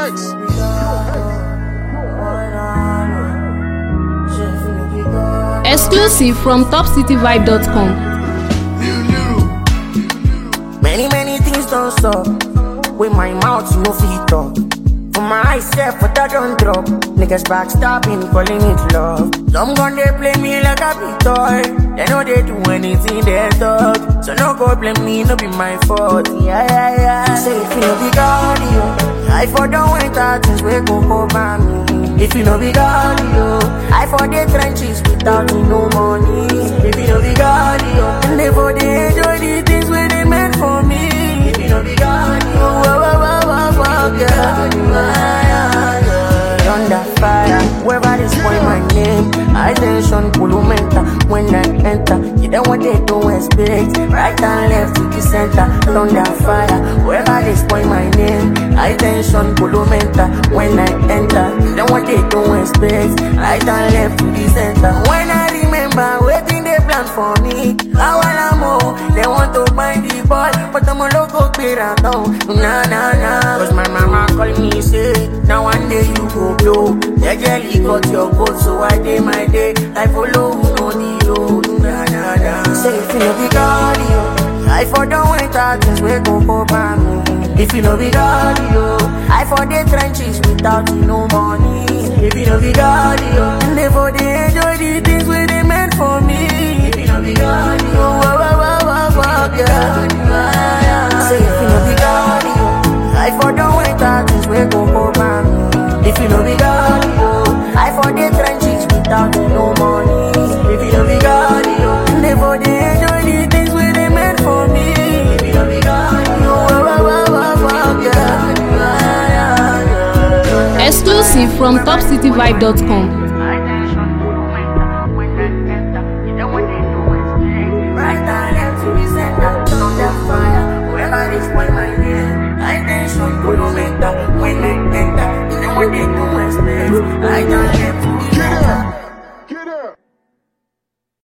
Flex. Exclusive from topcityvibe.com. Many things don't stop. With my mouth, you no fit talk. For my eyes, self, but I don't drop. Niggas backstabbing, calling it love. Some gun they play me like a big toy. They know they do anything they talk. So no go blame me, no be my fault. Yeah. Say if you no be God, yo, I for don't wait out things we go over me. If you no be God, yo, I for the trenches without no money. If you no be God, yo, and they for they enjoy the things where they meant for me. If you no be God, yo, under fire, wherever they spoil my name. Attention, Kulumenta, when I enter. You don't want they don't expect. Right and left to the center. Under fire, wherever they spoil my name. Attention, Kulumenta, when I enter. You don't want they don't expect. Right and left to the center. When I remember waiting they plan for me. How I know they want to buy the boy, but I'm a local better now. Nah. Cause my mama call me say, now one day you go blow. They jelly got your coat, so I day my day. I follow no the road. Nah. Say if you no be God, yo, I for don't wait out things we go over me. If you no be God, yo, I for the trenches without no money. If you no be God, yo, and they for they enjoy the things where they meant for me. If you no be God, yo, say if you no be God, yo, I for don't wait out things we go over me. If you no be God, yo, I for the trenches without no money. If you no be God, yo, and they for they enjoy the things where they meant for me. If you no be God, yo, Exclusive from topcityvibe.com. When I enter, you know what they do, my space. I don't